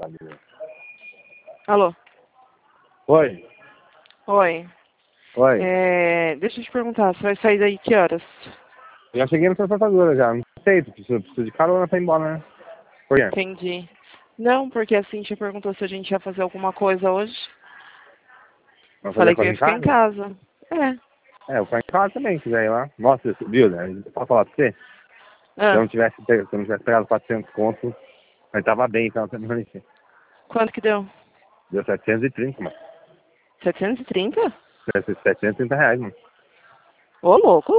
Alô? Oi. Oi. Oi. Deixa eu te perguntar, você vai sair daí que horas? Já cheguei na transportadora já. Não sei, preciso de carona pra ir embora, né? Por quê? Entendi. Não, porque a Cintia perguntou se a gente ia fazer alguma coisa hoje. Vamos fazer Falei que eu coisa ia em ficar em casa? casa. É. Eu vou ficar em casa também, se quiser ir lá. Nossa, viu, né? Posso falar pra você? Se eu Ah, não tivesse pegado 400 contos, mas tava bem, então, você não vai mexer. quanto que deu? Deu 730, mano. 730? 730 reais, mano. Ô, louco.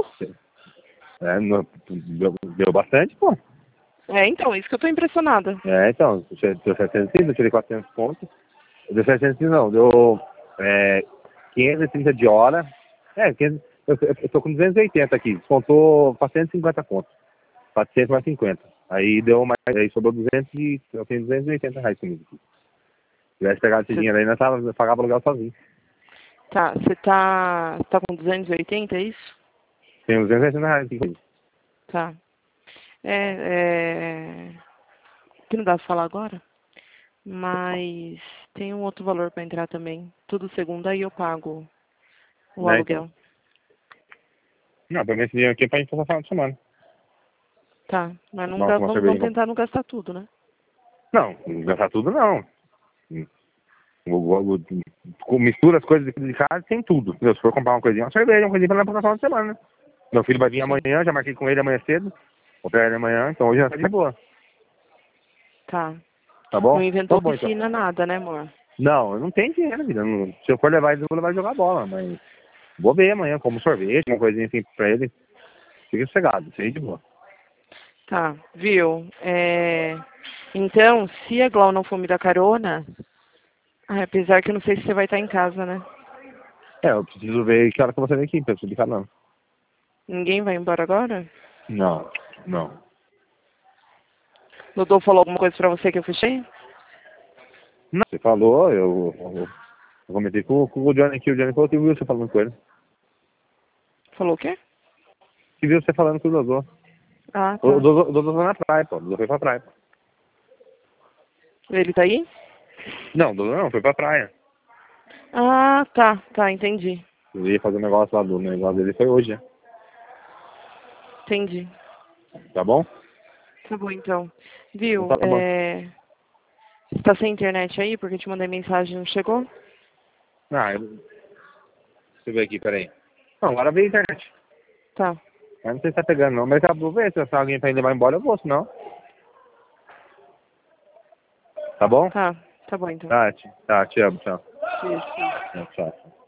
Deu bastante, pô. Então, isso que eu tô impressionada. Então, deu 730, eu tirei 400 contos. Deu 730 não, deu 530 de hora. 500, eu tô com 280 aqui, descontou 450 contos. 400 mais 50. Aí deu mais, aí sobrou 200 e eu tenho 280 reais comigo aqui. Se tivesse pegado esse Cê, dinheiro aí, eu pagava aluguel sozinho. tá, você tá com 280, é isso? Tenho 280 reais aqui comigo. Tá. Que não dá pra falar agora, mas tem um outro valor pra entrar também. Tudo segundo, aí eu pago o Né, então. aluguel. Não, pelo menos esse dinheiro aqui é pra gente passar final de semana. Tá, mas não Nossa, uma vamos cervejinha. tentar não gastar tudo, né? Não, não gastar tudo não. Mistura as coisas de casa, tem tudo. Entendeu? Se for comprar uma coisinha, uma cerveja, uma coisinha pra levar pra final de semana, né? Meu filho vai vir Sim. amanhã, já marquei com ele amanhã cedo. Vou pegar ele amanhã, então hoje já tá de boa. Tá. Tá Não bom? Então inventou bom, então. piscina, nada, né, amor? Não, eu não tenho dinheiro, vida. Se eu for levar ele, eu vou levar ele jogar bola, mas vou ver amanhã, como sorvete, uma coisinha assim pra ele. Fica sossegado, isso aí de boa. Tá, viu? Então, se a Glau não for me dar carona, apesar que eu não sei se você vai estar em casa, né? Eu preciso ver que hora que você vem aqui, pra eu explicar não. Ninguém vai embora agora? Não, não. O Dodô falou alguma coisa pra você que eu fechei? Não, você falou, eu comentei com o Johnny aqui, o Johnny falou que viu você falando com ele. Falou o quê? Que viu você falando com o Dodô. Ah, O tá. Dodô tá na praia, pô. O Dodô foi pra praia. Ele tá aí? Não, o Dodô não, foi pra praia. Ah, tá, entendi. Ele ia fazer um negócio lá do negócio dele, foi hoje, né? Entendi. Tá bom? Tá bom, então. Então Viu? tá bom. Você tá sem internet aí? Porque eu te mandei mensagem, não chegou? Deixa eu ver aqui, peraí. Não, agora veio a internet. Tá. Mas não sei se tá pegando não, mas acabou ver, se alguém pra ele levar embora, eu vou, senão. Tá bom? Tá bom, então. Tá, te amo, tchau. Beijo. Tchau, tchau.